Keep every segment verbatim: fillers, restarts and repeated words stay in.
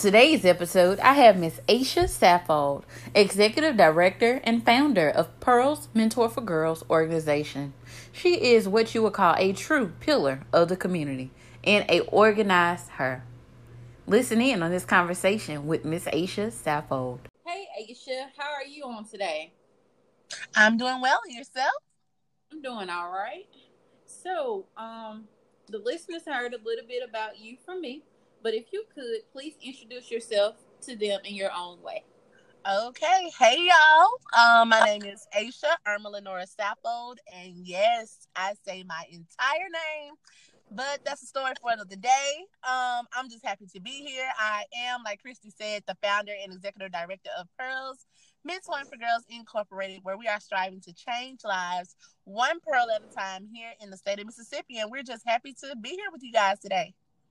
today's episode, I have Miss Aisha Saffold, Executive Director and founder of Pearls Mentor for Girls organization. She is what you would call a true pillar of the community and a organized her. Listen in on this conversation with Miss Aisha Saffold. Hey Aisha, how are you on today? I'm doing well. Yourself? I'm doing all right. So, um, the listeners heard a little bit about you from me. But if you could, please introduce yourself to them in your own way. Okay. Hey, y'all. Um, my name is Aisha Irma Lenora Saffold. And yes, I say my entire name. But that's a story for another day. Um, I'm just happy to be here. I am, like Christy said, the founder and executive director of Pearls, Mentoring for Girls Incorporated, where we are striving to change lives one pearl at a time here in the state of Mississippi. And we're just happy to be here with you guys today.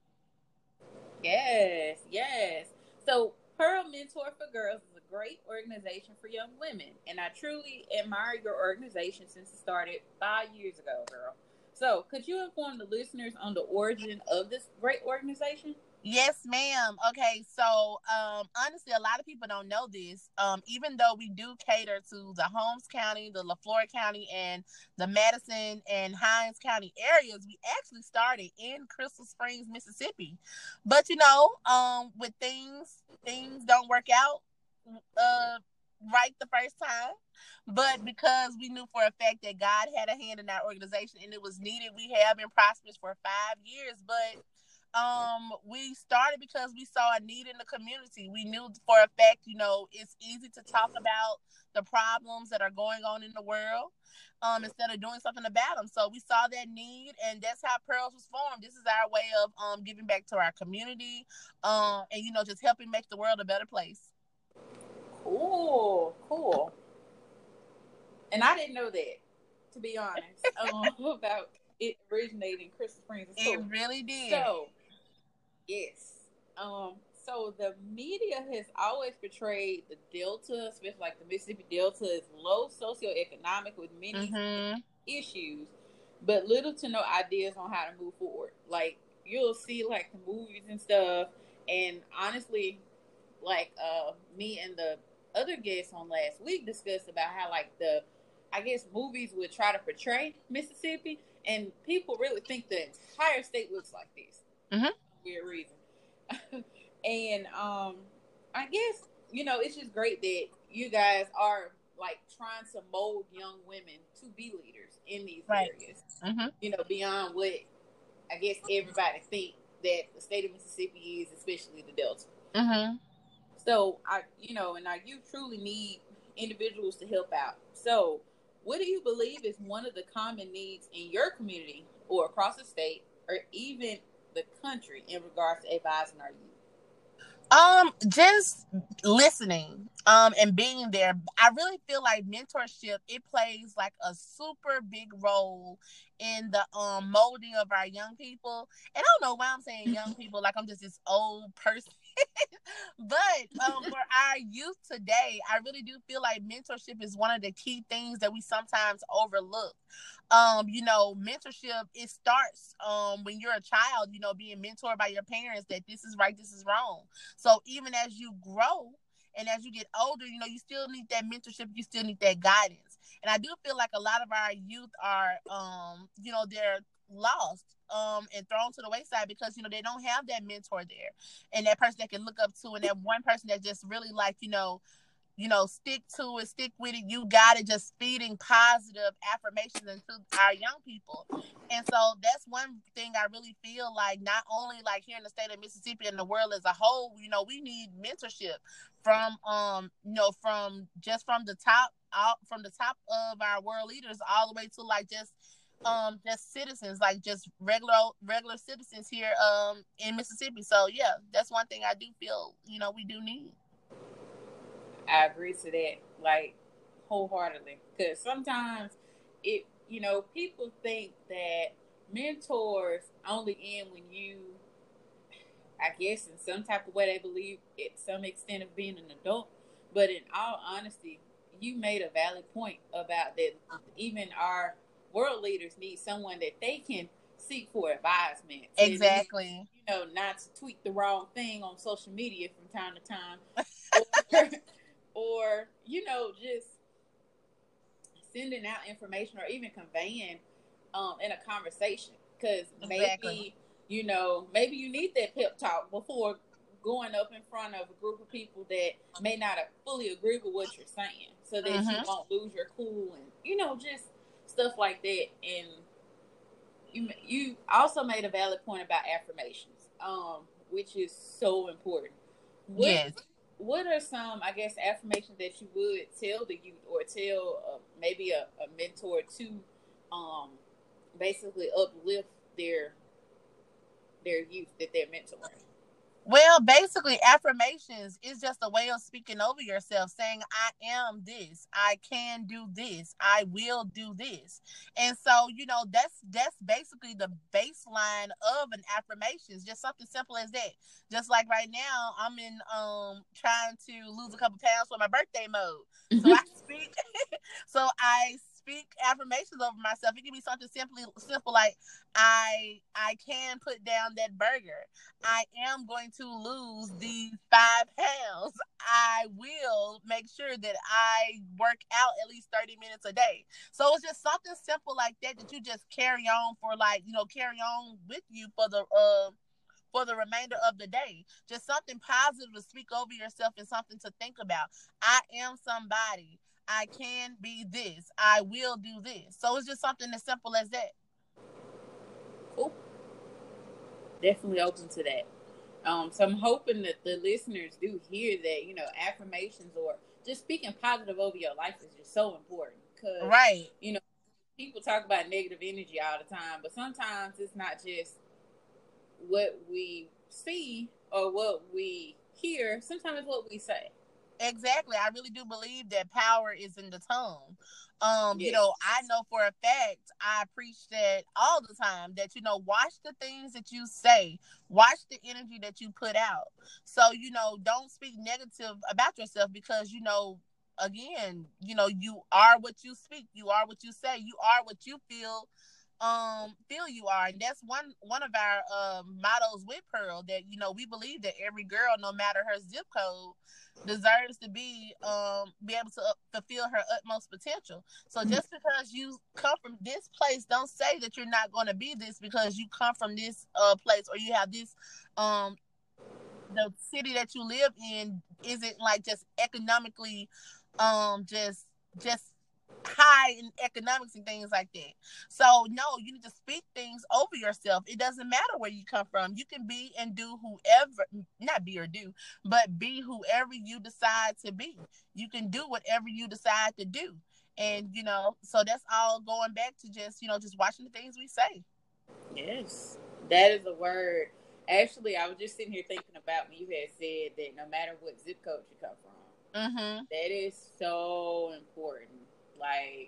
Yes, yes. So, Pearl Mentor for Girls is a great organization for young women, and I truly admire your organization since it started five years ago, girl. So, could you inform the listeners on the origin of this great organization? Yes, ma'am. Okay, so um, honestly, a lot of people don't know this. Um, even though we do cater to the Holmes County, the LaFleur County, and the Madison and Hinds County areas, we actually started in Crystal Springs, Mississippi. But you know, um, with things things don't work out uh, right the first time. But because we knew for a fact that God had a hand in our organization and it was needed, we have been prosperous for five years. But um we started because we saw a need in the community. We knew for a fact, you know, it's easy to talk about the problems that are going on in the world um instead of doing something about them. So we saw that need, and that's how Pearls was formed. This is our way of um giving back to our community, um and you know, just helping make the world a better place. Cool, cool. And I didn't know that, to be honest, um, about it originating in Crystal Springs. It's cool. It really did. So yes. Um, so the media has always portrayed the Delta, especially like the Mississippi Delta, as low socioeconomic with many mm-hmm. issues, but little to no ideas on how to move forward. Like, you'll see like the movies and stuff, and honestly, like uh, me and the other guests on last week discussed about how like the, I guess, movies would try to portray Mississippi, and people really think the entire state looks like this. Mm-hmm. Weird reason. And um I guess, you know, it's just great that you guys are like trying to mold young women to be leaders in these right. areas. Mm-hmm. You know, beyond what I guess everybody think that the state of Mississippi is, especially the Delta. Mm-hmm. So I, you know, and our youth truly need individuals to help out. So what do you believe is one of the common needs in your community or across the state or even the country in regards to advising our youth? Um, just listening, um, and being there. I really feel like mentorship, it plays like a super big role in the um molding of our young people. And I don't know why I'm saying young people like I'm just this old person. But um, for our youth today, I really do feel like mentorship is one of the key things that we sometimes overlook. Um, you know, mentorship, it starts um when you're a child, you know, being mentored by your parents that this is right, this is wrong. So even as you grow and as you get older, you know, you still need that mentorship, you still need that guidance. And I do feel like a lot of our youth are um, you know, they're lost um and thrown to the wayside because, you know, they don't have that mentor there and that person that can look up to, and that one person that just really like, you know, you know, stick to it, stick with it. You got it. Just feeding positive affirmations into our young people. And so that's one thing I really feel like, not only like here in the state of Mississippi and the world as a whole, you know, we need mentorship from, um, you know, from just from the top out from the top of our world leaders all the way to like just, um, just citizens, like just regular, regular citizens here, um, in Mississippi. So yeah, that's one thing I do feel, you know, we do need. I agree to that, like, wholeheartedly. Because sometimes it, you know, people think that mentors only end when you, I guess, in some type of way, they believe at some extent of being an adult. But in all honesty, you made a valid point about that. Even our world leaders need someone that they can seek for advisement. Exactly. And, you know, not to tweet the wrong thing on social media from time to time, or, or you know, just sending out information or even conveying um, in a conversation. Because exactly. maybe, you know, maybe you need that pep talk before going up in front of a group of people that may not fully agree with what you're saying, so that mm-hmm. you won't lose your cool and, you know, just stuff like that. And you you also made a valid point about affirmations, um, which is so important. What, yes. What are some, I guess, affirmations that you would tell the youth or tell uh, maybe a, a mentor to um, basically uplift their their youth that they're mentoring? Well, basically, affirmations is just a way of speaking over yourself, saying, I am this, I can do this, I will do this. And so, you know, that's that's basically the baseline of an affirmation. It's just something simple as that. Just like right now, I'm in um trying to lose a couple pounds for my birthday mode. So I speak, so I speak affirmations over myself. It can be something simply simple like, I I can put down that burger. I am going to lose these five pounds. I will make sure that I work out at least thirty minutes a day. So it's just something simple like that that you just carry on for, like, you know, carry on with you for the uh for the remainder of the day. Just something positive to speak over yourself and something to think about. I am somebody. I can be this. I will do this. So it's just something as simple as that. Cool. Definitely open to that. Um, so I'm hoping that the listeners do hear that, you know, affirmations or just speaking positive over your life is just so important. Because, right. you know, people talk about negative energy all the time, but sometimes it's not just what we see or what we hear. Sometimes it's what we say. Exactly. I really do believe that power is in the tongue. Um, yes. You know, I know for a fact, I preach that all the time, that, you know, watch the things that you say, watch the energy that you put out. So, you know, don't speak negative about yourself because, you know, again, you know, you are what you speak, you are what you say, you are what you feel um feel you are. And that's one one of our um mottos with Pearl, that, you know, we believe that every girl, no matter her zip code, deserves to be um be able to uh, fulfill her utmost potential. So just because you come from this place, don't say that you're not going to be this because you come from this uh place, or you have this um the city that you live in isn't like just economically um just just high in economics and things like that. So no, you need to speak things over yourself. It doesn't matter where you come from. You can be and do whoever, not be or do, but be whoever you decide to be. You can do whatever you decide to do. And, you know, so that's all going back to just, you know, just watching the things we say. Yes, that is a word. Actually, I was just sitting here thinking about when you had said that no matter what zip code you come from, mm-hmm. that is so important. Like,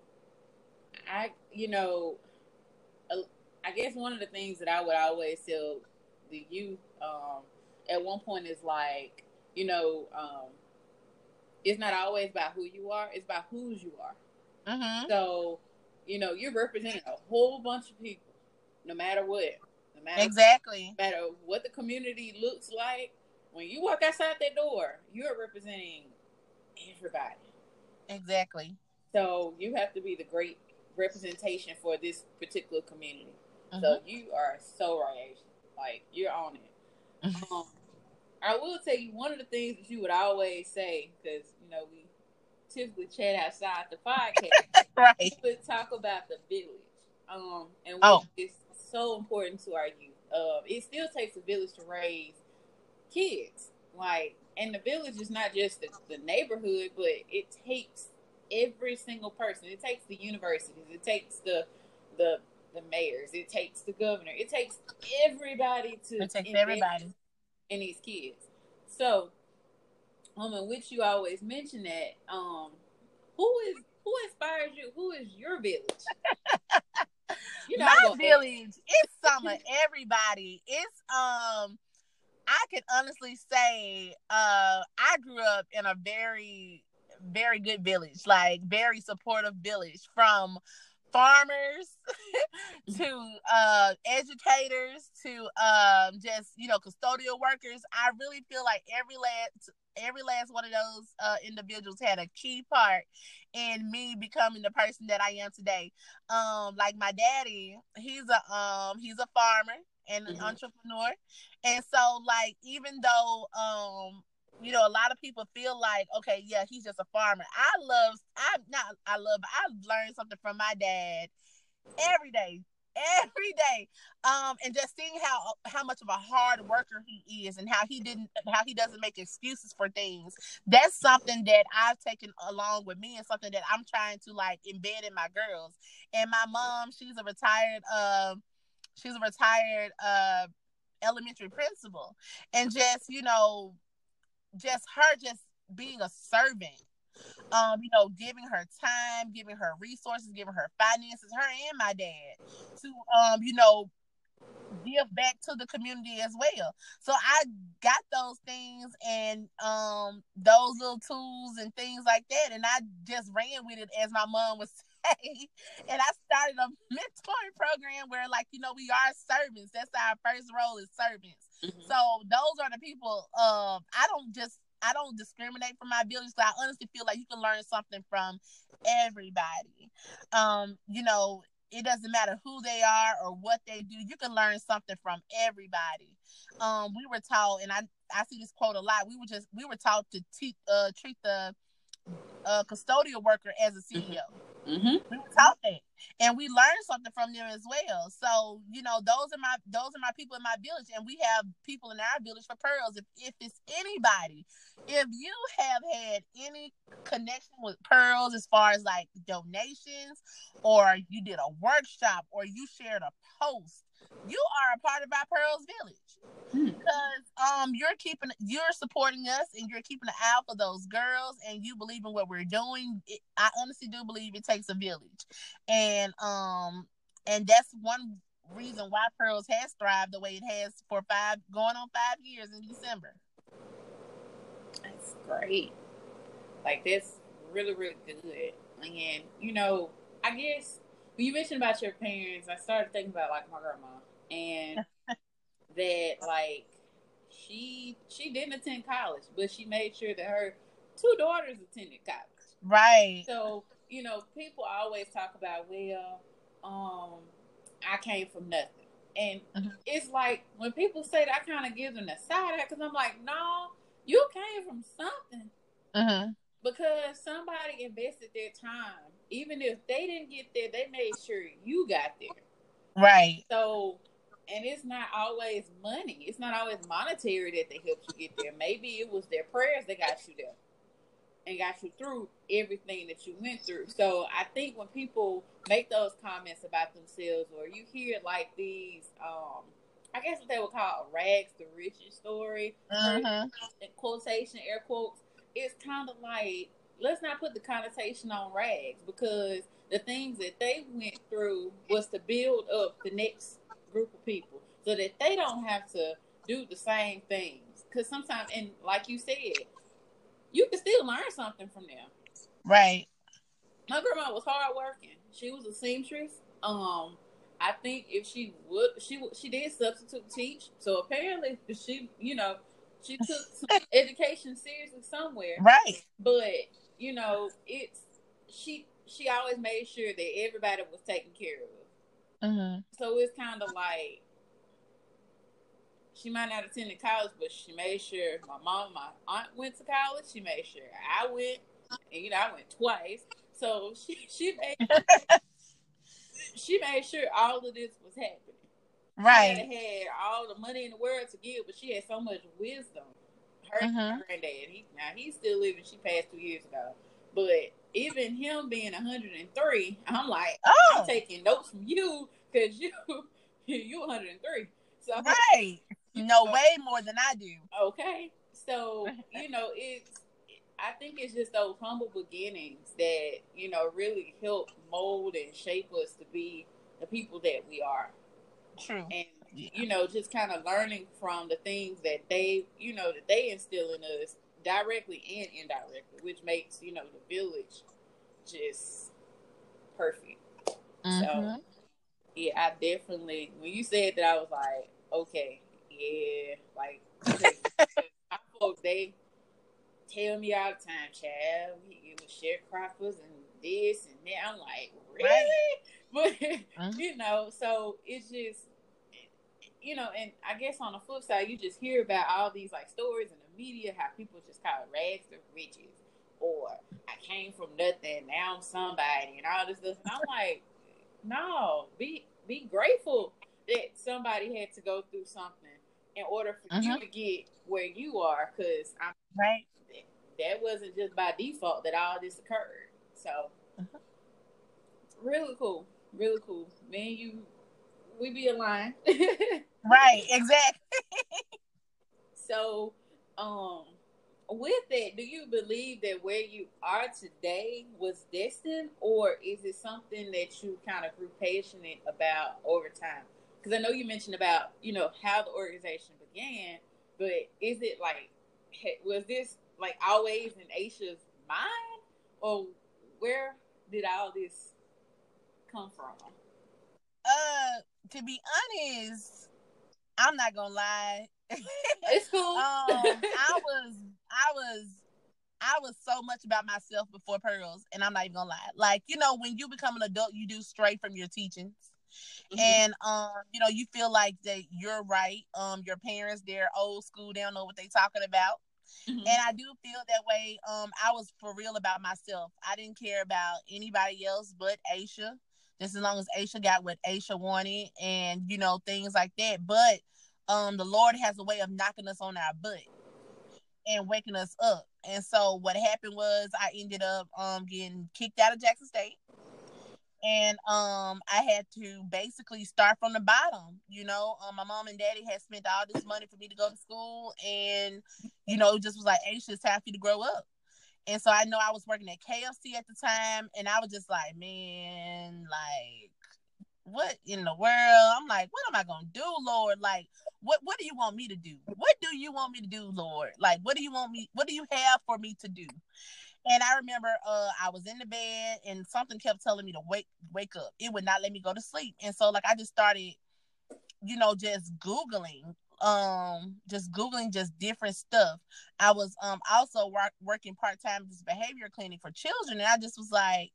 I, you know, I guess one of the things that I would always tell the youth um, at one point is like, you know, um, it's not always about who you are, it's about whose you are. Mm-hmm. So, you know, you're representing a whole bunch of people, no matter what. No matter, exactly. No matter what the community looks like, when you walk outside that door, you're representing everybody. Exactly. So you have to be the great representation for this particular community. Mm-hmm. So you are so right, like you're on it. Mm-hmm. Um, I will tell you one of the things that you would always say, because you know we typically chat outside the podcast. Right. You would talk about the village, um, and oh. which is so important to our youth. Uh, it still takes a village to raise kids, like, and the village is not just the, the neighborhood, but it takes every single person. It takes the universities. It takes the the the mayors. It takes the governor. It takes everybody to it takes everybody in these kids. So, um, in which you always mention that, um, who is who inspires you? Who is your village? You know, my village. It's some of everybody. It's um. I can honestly say, uh, I grew up in a very, very good village, like very supportive village from farmers to uh, educators to um, just, you know, custodial workers. I really feel like every last every last one of those uh, individuals had a key part in me becoming the person that I am today. Um, like my daddy, he's a um he's a farmer and an mm-hmm. entrepreneur, and so like even though um you know, a lot of people feel like, okay, yeah, he's just a farmer. I love, I not, I love, I learned something from my dad every day, every day, um, and just seeing how how much of a hard worker he is, and how he didn't, how he doesn't make excuses for things. That's something that I've taken along with me, and something that I'm trying to like embed in my girls. And my mom, she's a retired, uh, she's a retired uh, elementary principal, and just you know. just her just being a servant, um, you know, giving her time, giving her resources, giving her finances, her and my dad, to, um, you know, give back to the community as well. So I got those things and um those little tools and things like that, and I just ran with it, as my mom would say. And I started a mentoring program where, like, you know, we are servants. That's our first role, is servants. Mm-hmm. So those are the people. Um, I don't just I don't discriminate from my abilities. I honestly feel like you can learn something from everybody. Um, you know. It doesn't matter who they are or what they do. You can learn something from everybody. Um, we were taught, and I, I see this quote a lot. We were just we were taught to te- uh, treat the uh, custodial worker as a C E O. Mm-hmm. We were taught that, and we learned something from them as well. So you know, those are my those are my people in my village, and we have people in our village for pearls. If if it's anybody, if you have had any connection with pearls as far as like donations, or you did a workshop, or you shared a post, you are a part of our Pearls Village. Hmm. Because um you're keeping you're supporting us, and you're keeping an eye out for those girls, and you believe in what we're doing. It, I honestly do believe it takes a village, and um and that's one reason why Pearls has thrived the way it has for five going on five years in December. That's great. Like, that's really, really good. And you know, I guess when you mentioned about your parents, I started thinking about like my grandma, and that like she she didn't attend college, but she made sure that her two daughters attended college. Right. So you know, people always talk about, well, um, I came from nothing, and mm-hmm. it's like when people say that, I kind of give them the side eye, because I'm like, no, you came from something. Mm-hmm. Because somebody invested their time. Even if they didn't get there, they made sure you got there. Right. So, and it's not always money. It's not always monetary that they helped you get there. Maybe it was their prayers that got you there and got you through everything that you went through. So I think when people make those comments about themselves, or you hear like these, um, I guess what they would call a rags to riches story, mm-hmm. in quotation, air quotes, it's kind of like, let's not put the connotation on rags, because the things that they went through was to build up the next group of people so that they don't have to do the same things. Because sometimes, and like you said, you can still learn something from them. Right. My grandma was hard working. She was a seamstress. Um, I think if she would, she she did substitute teach. So apparently, she, you know, she took some education seriously somewhere. Right. But, you know, it's, she she always made sure that everybody was taken care of. Mm-hmm. So it's kind of like, she might not attend college, but she made sure my mom, my aunt went to college. She made sure I went, and, you know, I went twice. So she, she made she made sure all of this was happening. Right. She had all the money in the world to give, but she had so much wisdom. Her mm-hmm. granddad, he, now he's still living. She passed two years ago. But even him being one hundred three, I'm like, oh. I'm taking notes from you, because you, you one hundred three. So, right. You know, way more than I do. Okay. So, you know, it's, I think it's just those humble beginnings that, you know, really help mold and shape us to be the people that we are. True. And, yeah. you know, just kind of learning from the things that they, you know, that they instill in us directly and indirectly, which makes, you know, the village just perfect. Mm-hmm. So yeah, I definitely, when you said that, I was like, okay, yeah, like, my folks, they tell me all the time, child, it was sharecroppers and this and that. I'm like, really? Right. But, mm-hmm. you know, so it's just, you know, and I guess on the flip side, you just hear about all these, like, stories in the media, how people just kind of rags to riches, or I came from nothing, now I'm somebody, and all this stuff. And I'm like, no, be be grateful that somebody had to go through something in order for mm-hmm. you to get where you are, because I'm right. That, that wasn't just by default that all this occurred. So, mm-hmm. really cool, really cool. Me and you, we be aligned. Right, exactly. So, um, with that, do you believe that where you are today was destined, or is it something that you kind of grew passionate about over time? Because I know you mentioned about, you know, how the organization began, but is it like, was this like always in Aisha's mind, or where did all this come from? Uh, to be honest, I'm not gonna lie. It's cool. um, I was, I was, I was so much about myself before Pearls, and I'm not even gonna lie. Like, you know, when you become an adult, you do stray from your teachings, mm-hmm. and um, you know, you feel like that you're right. Um, your parents, they're old school, they don't know what they're talking about, mm-hmm. and I do feel that way. Um, I was for real about myself. I didn't care about anybody else but Aisha, just as long as Aisha got what Aisha wanted, and you know, things like that. But um, the Lord has a way of knocking us on our butt and waking us up. And so what happened was I ended up um getting kicked out of Jackson State. And um I had to basically start from the bottom. You know, um, my mom and daddy had spent all this money for me to go to school, and you know, it just was like, Aisha, it's time for you to grow up. And so I know I was working at K F C at the time, and I was just like, man, like, what in the world? I'm like, what am I gonna do, Lord? Like, what what do you want me to do? What do you want me to do, Lord? Like, what do you want me? What do you have for me to do? And I remember, uh, I was in the bed, and something kept telling me to wake wake up. It would not let me go to sleep, and so like I just started, you know, just googling, um, just googling just different stuff. I was um also work, working part time at this behavior clinic for children, and I just was like,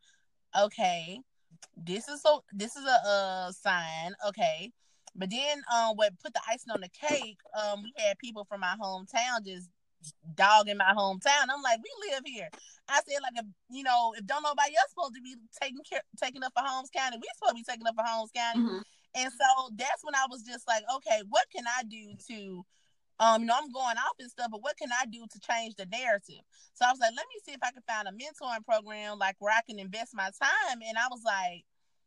okay. This is so. This is a uh, sign, okay. But then, um, what put the icing on the cake? Um, we had people from my hometown just dogging my hometown. I'm like, we live here. I said, like, if, you know, if don't nobody else supposed to be taking care, taking up for Holmes County, we supposed to be taking up for Holmes County. Mm-hmm. And so that's when I was just like, okay, what can I do to Um, you know, I'm going off and stuff, but what can I do to change the narrative? So I was like, let me see if I can find a mentoring program like where I can invest my time. And I was like,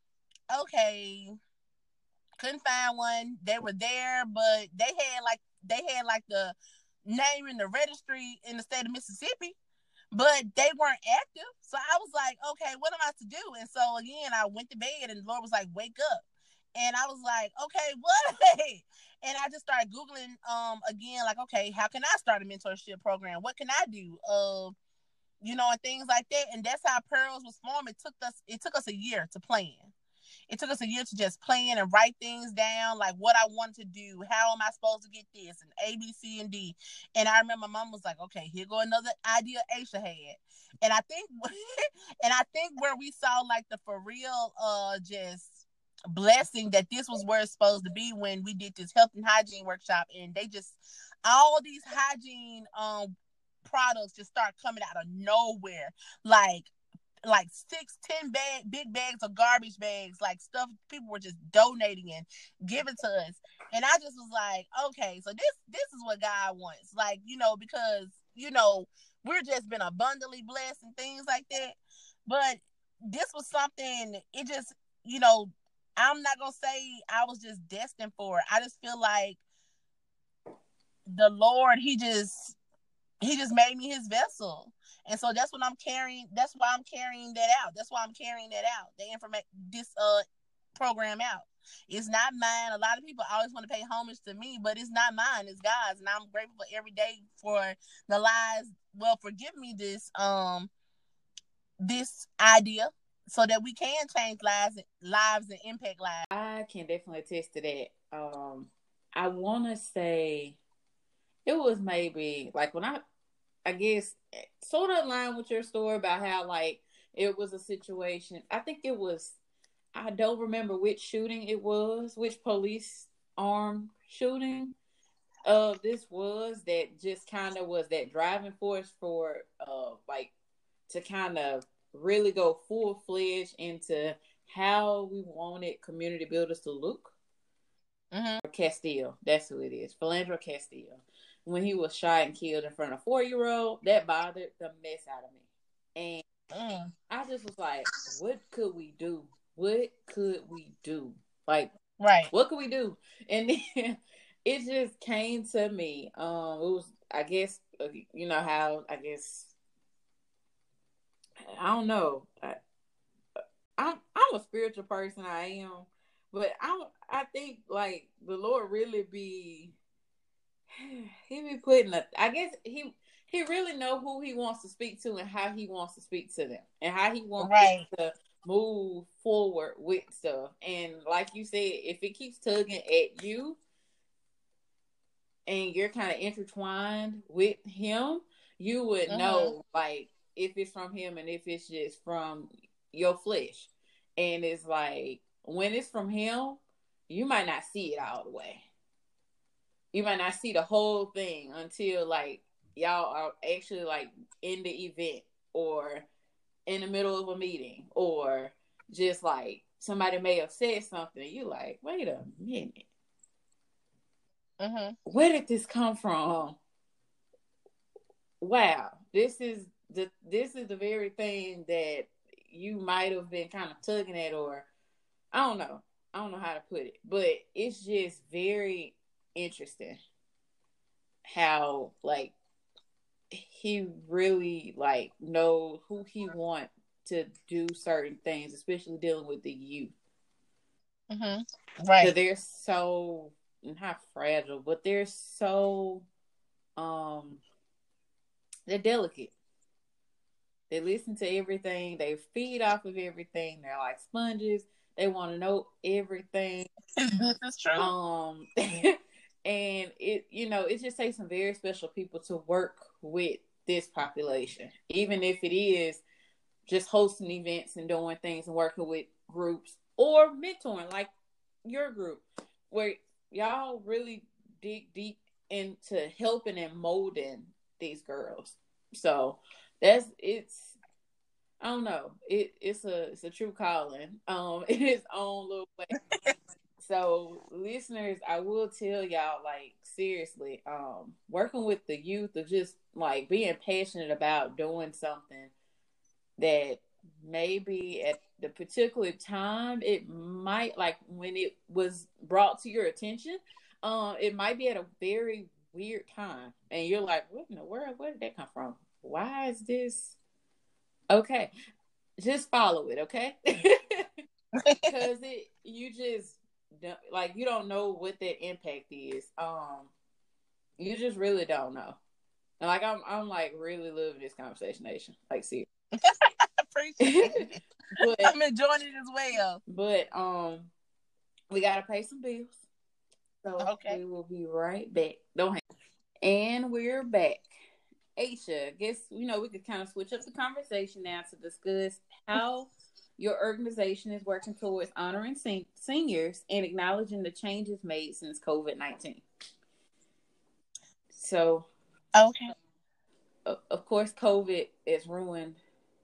okay, couldn't find one. They were there, but they had like they had like the name in the registry in the state of Mississippi, but they weren't active. So I was like, okay, what am I to do? And so again, I went to bed, and the Lord was like, wake up. And I was like, okay, what? And I just started Googling um again, like, okay, how can I start a mentorship program? What can I do? Uh, you know, and things like that. And that's how Pearls was formed. It took us it took us a year to plan. It took us a year to just plan and write things down, like what I wanted to do, how am I supposed to get this, and A, B, C, and D. And I remember my mom was like, okay, here go another idea Aisha had. And I think and I think where we saw like the for real uh just blessing that this was where it's supposed to be when we did this health and hygiene workshop, and they just all these hygiene um products just start coming out of nowhere, like like six, ten bag, big bags of garbage bags, like stuff people were just donating and giving to us. And I just was like, okay, so this this is what God wants, like, you know, because you know we're just been abundantly blessed and things like that. But this was something. It just, you know, I'm not gonna say I was just destined for it. I just feel like the Lord, he just he just made me his vessel. And so that's what I'm carrying. That's why I'm carrying that out. That's why I'm carrying that out. The information, this uh program out. It's not mine. A lot of people always want to pay homage to me, but it's not mine. It's God's, and I'm grateful for every day for the lives. Well, forgive me this um this idea so that we can change lives, lives and impact lives. I can definitely attest to that. Um, I want to say it was maybe like when I, I guess, sort of in line with your story about how like it was a situation. I think it was. I don't remember which shooting it was, which police armed shooting uh this was that just kind of was that driving force for uh like to kind of really go full fledged into how we wanted community builders to look. Mm-hmm. Castile, that's who it is, Philando Castile. When he was shot and killed in front of a four year old, that bothered the mess out of me, and mm. I just was like, what could we do? What could we do? Like, right? What could we do? And then it just came to me. Um, it was, I guess, uh, you know how I guess I don't know. I, I'm I'm a spiritual person. I am, but I I think like the Lord really be he be putting a. I guess he he really know who he wants to speak to and how he wants to speak to them and how he wants right. to move forward with stuff. And like you said, if it keeps tugging at you and you're kind of intertwined with him, you would mm-hmm. know like if it's from him and if it's just from your flesh. And it's like when it's from him, you might not see it all the way. You might not see the whole thing until like y'all are actually like in the event or in the middle of a meeting or just like somebody may have said something. You like, wait a minute. Mm-hmm. Where did this come from? Wow, this is the this is the very thing that you might have been kind of tugging at, or I don't know, I don't know how to put it, but it's just very interesting how like he really like know who he want to do certain things, especially dealing with the youth. Mm-hmm. Right, so they're so not fragile, but they're so um they're delicate. They listen to everything. They feed off of everything. They're like sponges. They want to know everything. This is true. Um, and it, you know, it just takes some very special people to work with this population, even if it is just hosting events and doing things and working with groups or mentoring, like your group, where y'all really dig deep into helping and molding these girls. So that's it's I don't know. It it's a it's a true calling. Um in its own little way. So listeners, I will tell y'all, like, seriously, um, working with the youth or just like being passionate about doing something that maybe at the particular time it might, like when it was brought to your attention, um, it might be at a very weird time. And you're like, what in the world? Where did that come from? Why is this? Okay. Just follow it, okay? Because it, you just, like, you don't know what that impact is. Um, you just really don't know. And like, I'm, I'm like really loving this conversation, Nation. Like, see, appreciate it. But, I'm enjoying it as well. But um, we gotta pay some bills, so okay, we will be right back. Don't hang. And we're back. Aisha, I guess you know we could kind of switch up the conversation now to discuss how your organization is working towards honoring sen- seniors and acknowledging the changes made since COVID nineteen. So, okay, uh, of course, COVID has ruined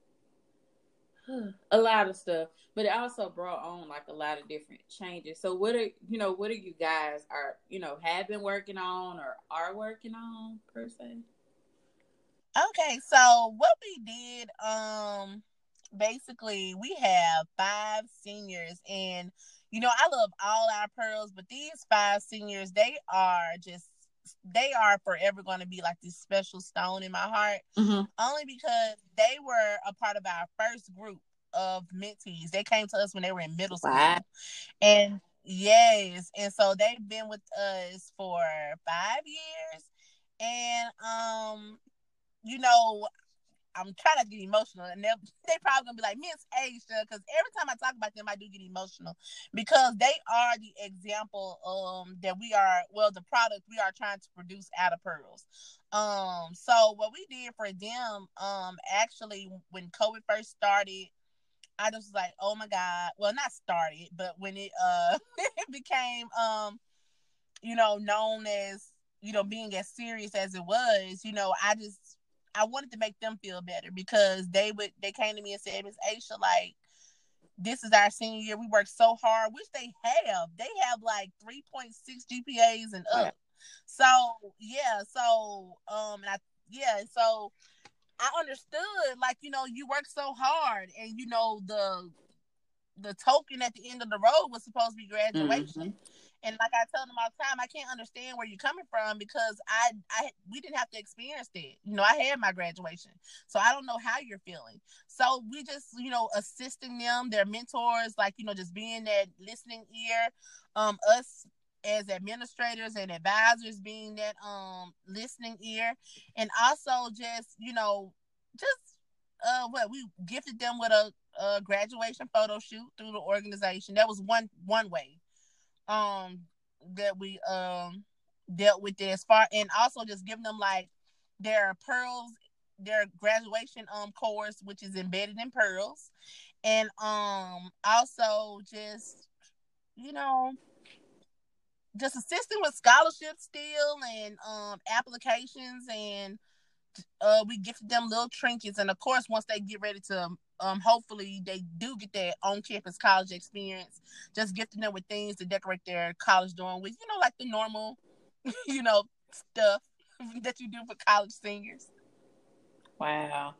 a lot of stuff, but it also brought on like a lot of different changes. So, what are you know, what are you guys are you know have been working on or are working on per se? Okay, so what we did, um, basically, we have five seniors, and you know, I love all our pearls, but these five seniors, they are just, they are forever going to be like this special stone in my heart, mm-hmm. only because they were a part of our first group of mentees. They came to us when they were in middle school, wow. and yes, and so they've been with us for five years, and um. you know, I'm trying not to get emotional, and they they probably gonna be like Miss Asia, because every time I talk about them, I do get emotional because they are the example um that we are well the product we are trying to produce out of pearls. Um, so what we did for them, um, actually when COVID first started, I just was like, oh my god, well not started, but when it uh it became um you know known as you know being as serious as it was, you know, I just I wanted to make them feel better because they would they came to me and said, Miss Aisha, like this is our senior year. We worked so hard, which they have. They have like three point six G P As and up. So yeah, so um, and I yeah, so I understood like you know you work so hard, and you know the the token at the end of the road was supposed to be graduation. Mm-hmm. And like I tell them all the time, I can't understand where you're coming from because I, I, we didn't have to experience that. You know, I had my graduation, so I don't know how you're feeling. So we just, you know, assisting them, their mentors, like you know, just being that listening ear. Um, us as administrators and advisors being that um listening ear, and also just you know, just uh, what we gifted them with a, a graduation photo shoot through the organization. That was one one way um that we um dealt with this far, and also just giving them like their pearls, their graduation um course, which is embedded in pearls, and um also just you know just assisting with scholarships still and um applications, and uh we gifted them little trinkets, and of course once they get ready to um hopefully they do get their on campus college experience, just gifting them with things to decorate their college dorm with, you know, like the normal you know stuff that you do for college seniors. Wow,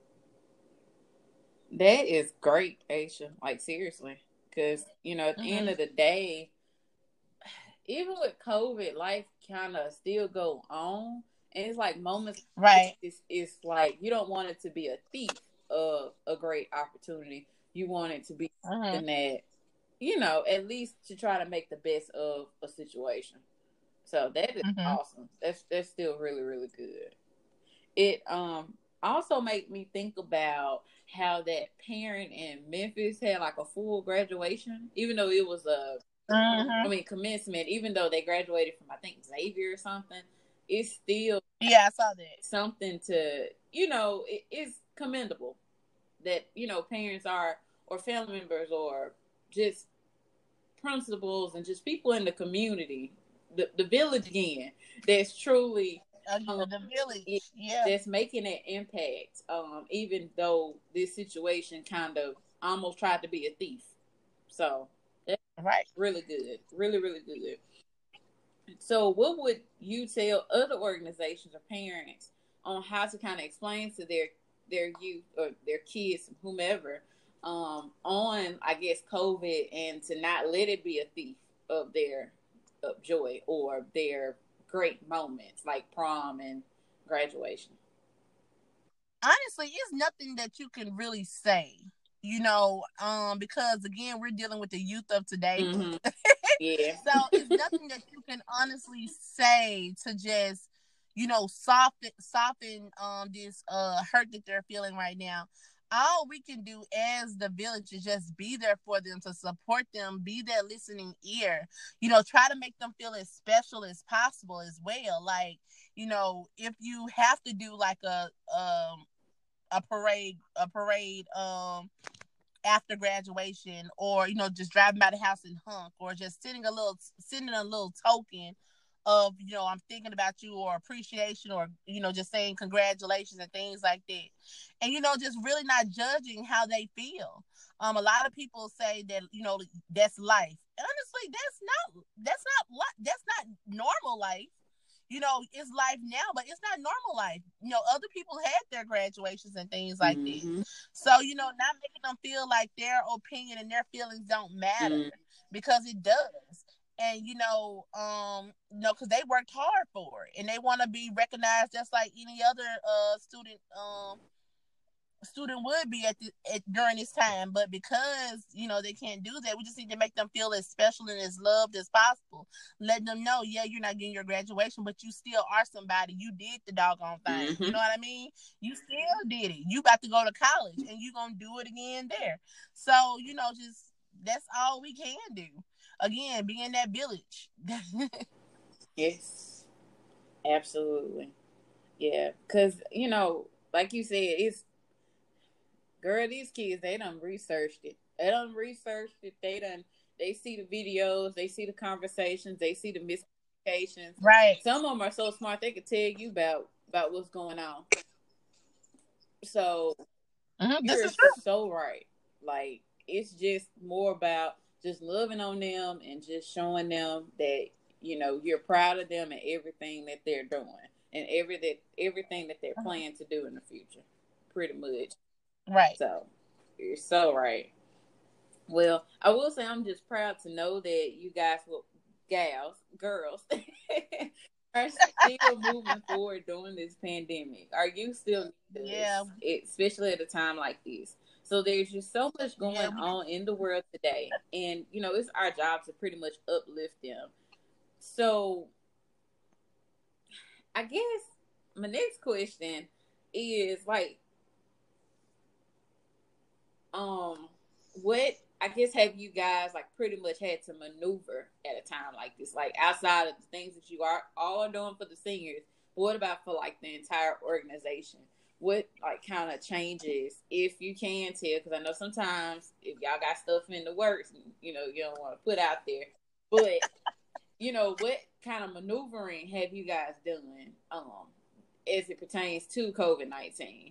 that is great, Aisha. Like seriously, because you know at the mm-hmm. end of the day, even with COVID, life kind of still go on. And it's like moments, right? It's, it's like you don't want it to be a thief of a great opportunity. You want it to be mm-hmm. something that, you know, at least to try to make the best of a situation. So that is mm-hmm. awesome. That's that's still really, really good. It um also made me think about how that parent in Memphis had like a full graduation, even though it was a Mm-hmm. I mean, commencement, even though they graduated from, I think, Xavier or something, it's still yeah, I saw that. Something to, you know, it is commendable that, you know, parents are, or family members, or just principals and just people in the community, the, the village again, that's truly um, the village, yeah, that's making an impact, um, even though this situation kind of almost tried to be a thief. So, that's right. Really good. Really, really good. So what would you tell other organizations or parents on how to kind of explain to their their youth or their kids, whomever, um, on, I guess, COVID, and to not let it be a thief of their of joy or their great moments like prom and graduation? Honestly, it's nothing that you can really say. You know, um, because again, we're dealing with the youth of today. Mm-hmm. Yeah. So it's nothing that you can honestly say to just, you know, soften soften um this uh hurt that they're feeling right now. All we can do as the village is just be there for them, to support them, be their listening ear. You know, try to make them feel as special as possible as well. Like, you know, if you have to do like a um a parade, a parade um after graduation, or you know just driving by the house in hunk, or just sending a little sending a little token of, you know, I'm thinking about you, or appreciation, or you know just saying congratulations and things like that. And you know just really not judging how they feel. Um a lot of people say that, you know, that's life. Honestly, that's not that's not that's not normal life. You know, it's life now, but it's not normal life. You know, other people had their graduations and things like mm-hmm. that. So, you know, not making them feel like their opinion and their feelings don't matter, mm-hmm. because it does. And, you know, um, you know, because they worked hard for it, and they want to be recognized just like any other uh student um student would be at, the, at during this time, but because you know they can't do that, we just need to make them feel as special and as loved as possible. Let them know, yeah, you're not getting your graduation, but you still are somebody. You did the doggone thing. Mm-hmm. You know what I mean? You still did it. You about to go to college, and you gonna do it again there. So you know, just that's all we can do. Again, be in that village. Yes, absolutely. Yeah, because you know, like you said, it's girl, these kids, they done researched it. They done researched it. They done, they see the videos, they see the conversations, they see the miscommunications. Right. Some of them are so smart, they could tell you about, about what's going on. So, mm-hmm. You're so right. Like, it's just more about just loving on them and just showing them that, you know, you're proud of them and everything that they're doing and every that everything that they're planning to do in the future, pretty much. Right. So, you're so right. Well, I will say I'm just proud to know that you guys, will, gals, girls, are still moving forward during this pandemic. Are you still? Yeah. Especially at a time like this. So there's just so much going yeah, we- on in the world today. And, you know, it's our job to pretty much uplift them. So, I guess my next question is, like, um, what, I guess, have you guys, like, pretty much had to maneuver at a time like this? Like, outside of the things that you are all are doing for the seniors, but what about for, like, the entire organization? What, like, kind of changes, if you can tell, because I know sometimes if y'all got stuff in the works, you know, you don't want to put out there, but, you know, what kind of maneuvering have you guys done um, as it pertains to COVID nineteen?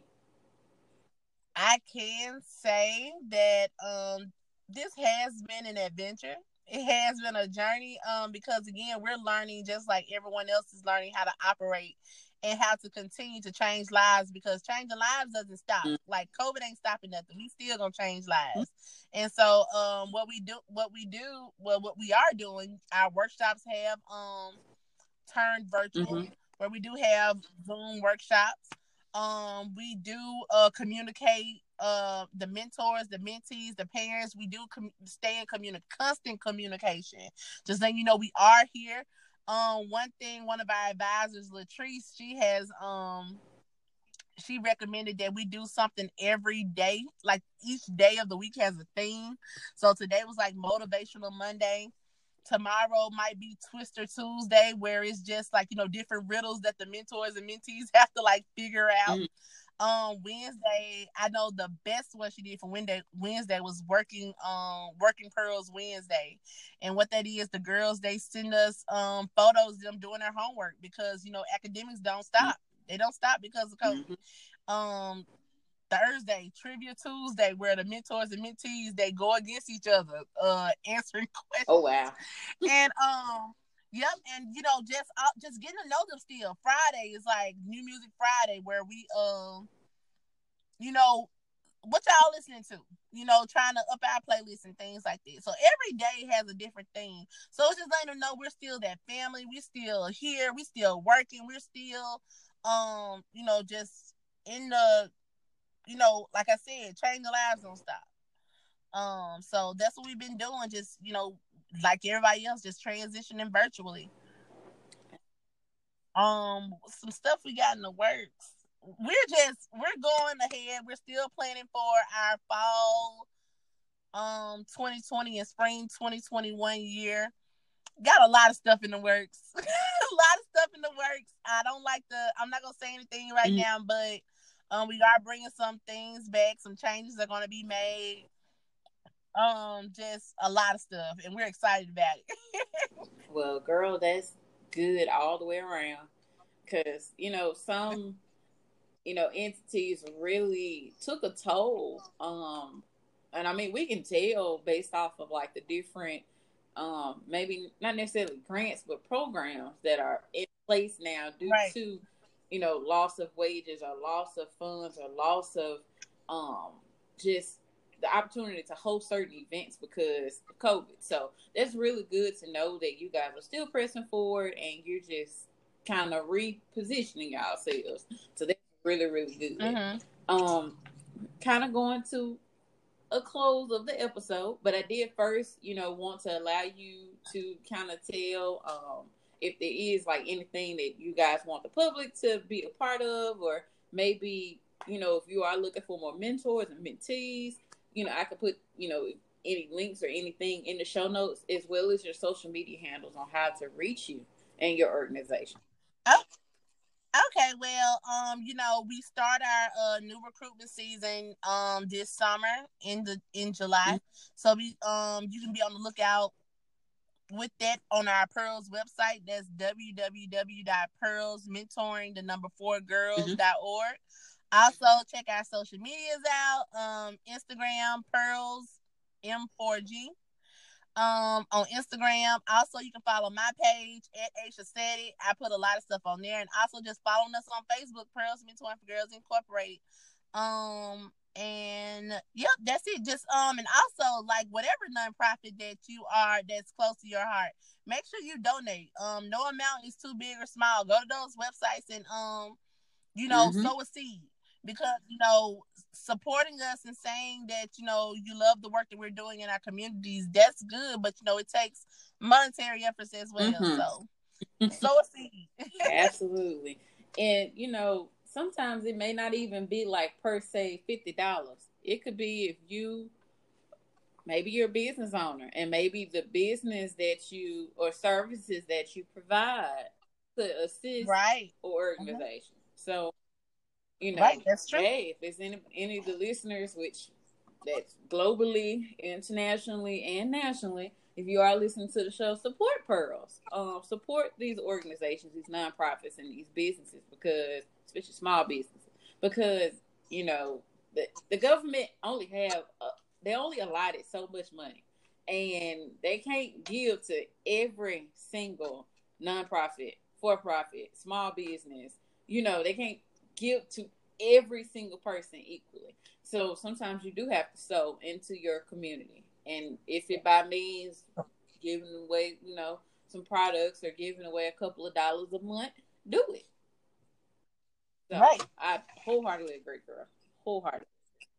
I can say that um, this has been an adventure. It has been a journey um, because, again, we're learning just like everyone else is learning how to operate and how to continue to change lives, because changing lives doesn't stop. Mm-hmm. Like, COVID ain't stopping nothing. We still gonna change lives. Mm-hmm. And so um, what we do, what we do, well, what we are doing, our workshops have um, turned virtual, mm-hmm. where we do have Zoom workshops. Um, we do uh, communicate uh, the mentors, the mentees, the parents. We do com- stay in communi- constant communication. Just letting you know we are here. Um, one thing, one of our advisors, Latrice, she has um, she recommended that we do something every day. Like, each day of the week has a theme. So today was like Motivational Monday. Tomorrow might be Twister Tuesday, where it's just like, you know, different riddles that the mentors and mentees have to like figure out. Mm. Um, Wednesday, I know the best one she did for Wednesday, Wednesday was working um Working Pearls Wednesday. And what that is, the girls, they send us um photos of them doing their homework, because, you know, academics don't stop. They don't stop because of COVID. Mm-hmm. Um Thursday, Trivia Tuesday, where the mentors and mentees, they go against each other, uh, answering questions. Oh, wow. And, um, yep, and, you know, just uh, just getting to know them still. Friday is like New Music Friday, where we, um, you know, what y'all listening to? You know, trying to up our playlists and things like that. So every day has a different thing. So it's just letting them know we're still that family. We're still here. We're still working. We're still, um, you know, just in the, you know, like I said, changing lives don't stop. Um, so that's what we've been doing. Just, you know, like everybody else, just transitioning virtually. Um, some stuff we got in the works. We're just we're going ahead. We're still planning for our fall, um, twenty twenty and spring twenty twenty-one year. Got a lot of stuff in the works. A lot of stuff in the works. I don't like the. I'm not gonna say anything right mm-hmm. now, but. Um, we are bringing some things back. Some changes are going to be made. Um, just a lot of stuff, and we're excited about it. Well, girl, that's good all the way around. Because, you know, some, you know, entities really took a toll. Um, and I mean, we can tell based off of like the different, um, maybe not necessarily grants, but programs that are in place now due right. to, you know, loss of wages or loss of funds or loss of um, just the opportunity to host certain events because of COVID. So that's really good to know that you guys are still pressing forward and you're just kind of repositioning yourselves. So that's really, really good. Mm-hmm. Um, kind of going to a close of the episode, but I did first, you know, want to allow you to kind of tell um, if there is like anything that you guys want the public to be a part of, or maybe, you know, if you are looking for more mentors and mentees, you know, I could put, you know, any links or anything in the show notes, as well as your social media handles on how to reach you and your organization. Oh. Okay, well, um, you know, we start our uh, new recruitment season um this summer in the in July, mm-hmm. so we um you can be on the lookout with that on our Pearls website. That's w w w dot pearls mentoring the number four girls dot org. Mm-hmm. Also, check our social medias out. Um, Instagram Pearls M four G. Um, on Instagram. Also, you can follow my page at Aisha Said It. I put a lot of stuff on there, and also just following us on Facebook, Pearls Mentoring for Girls Incorporated. Um, and yep, that's it. Just um, and also like whatever nonprofit that you are that's close to your heart, make sure you donate. Um, no amount is too big or small. Go to those websites and um, you know, mm-hmm. sow a seed. Because, you know, supporting us and saying that, you know, you love the work that we're doing in our communities, that's good. But, you know, it takes monetary efforts as well. Mm-hmm. So, sow a seed. Absolutely. And, you know, sometimes it may not even be like per se fifty dollars. It could be if you, maybe you're a business owner and maybe the business that you, or services that you provide could assist right. or organization. Mm-hmm. So, you know, right, that's true. Hey, if there's any any of the listeners, which that's globally, internationally, and nationally, if you are listening to the show, support Pearls. Um, support these organizations, these nonprofits, and these businesses, because, especially small businesses, because, you know, the the government only have uh, they only allotted so much money, and they can't give to every single nonprofit, for profit, small business. You know, they can't give to every single person equally. So sometimes you do have to sow into your community. And if it by means giving away, you know, some products or giving away a couple of dollars a month, do it. So right. I wholeheartedly agree, girl. Wholeheartedly.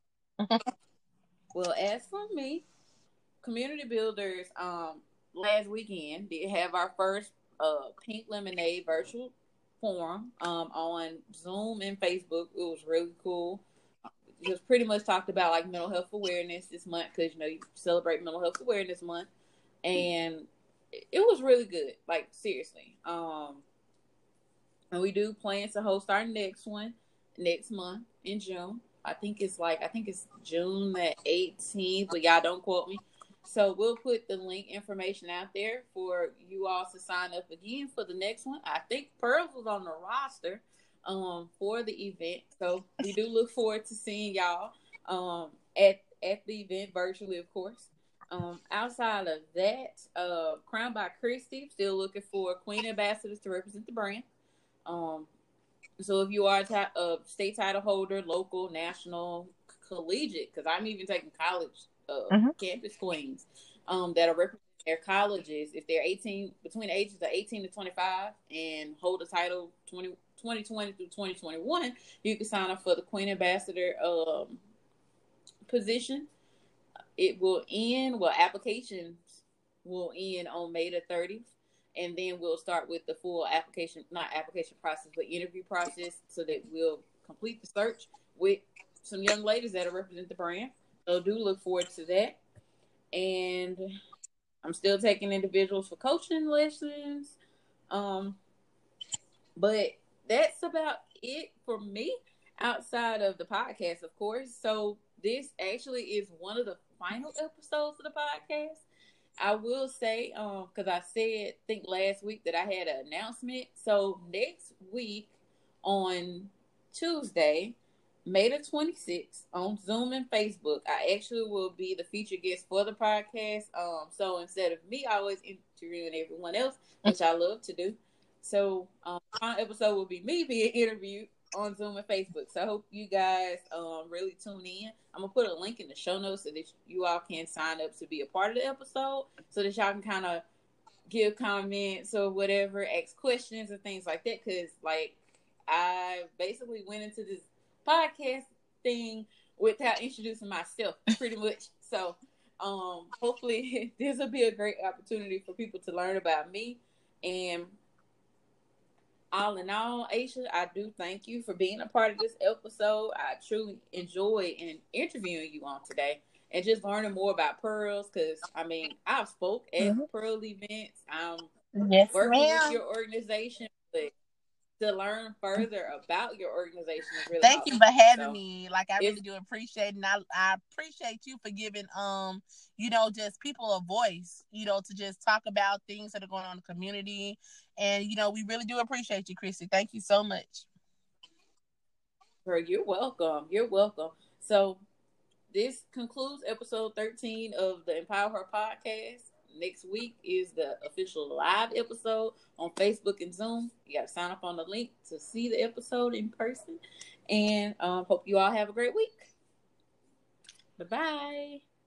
Well, as for me, Community Builders, um, last weekend did have our first uh Pink Lemonade virtual forum um on Zoom and Facebook. It was really cool. Just pretty much talked about like mental health awareness this month, because you know you celebrate Mental Health Awareness Month, and it was really good. Like seriously, um, and we do plan to host our next one next month in June. I think it's like I think it's June the eighteenth, but y'all don't quote me. So we'll put the link information out there for you all to sign up again for the next one. I think Pearls was on the roster um, for the event. So we do look forward to seeing y'all um, at, at the event virtually, of course. Um, outside of that, uh, Crowned by Christie, still looking for Queen Ambassadors to represent the brand. Um, so if you are a t- uh, state title holder, local, national, collegiate, because I'm even taking college Uh, mm-hmm. campus queens um, that are representing their colleges, if they're eighteen, between the ages of eighteen to twenty-five, and hold a title twenty, twenty twenty through twenty twenty-one, you can sign up for the Queen Ambassador um, position. It will end, well, applications will end on May the thirtieth, and then we'll start with the full application, not application process, but interview process, so that we'll complete the search with some young ladies that represent the brand. So do look forward to that. And I'm still taking individuals for coaching lessons. Um, but that's about it for me outside of the podcast, of course. So this actually is one of the final episodes of the podcast. I will say, um, because I said, I think last week that I had an announcement. So next week on Tuesday, May the twenty-sixth, on Zoom and Facebook, I actually will be the featured guest for the podcast. Um, so instead of me always interviewing everyone else, which I love to do, so um, my episode will be me being interviewed on Zoom and Facebook. So I hope you guys um really tune in. I'm gonna put a link in the show notes so that you all can sign up to be a part of the episode, so that y'all can kind of give comments or whatever, ask questions and things like that. Because like I basically went into this podcast thing without introducing myself, pretty much. So, um, hopefully this will be a great opportunity for people to learn about me. And all in all, Aisha, I do thank you for being a part of this episode. I truly enjoyed in interviewing you on today and just learning more about pearls. Because I mean, I've spoke at mm-hmm. pearl events. I'm yes, working ma'am. with your organization, but to learn further about your organization is really thank awesome. you for having so, me. Like I really do appreciate it, and I, I appreciate you for giving um you know just people a voice, you know, to just talk about things that are going on in the community. And you know, we really do appreciate you, Chrissy. Thank you so much. Girl, you're welcome. You're welcome. So this concludes episode thirteen of the Empower Her podcast. Next week is the official live episode on Facebook and Zoom. You got to sign up on the link to see the episode in person. And um, hope you all have a great week. Bye-bye.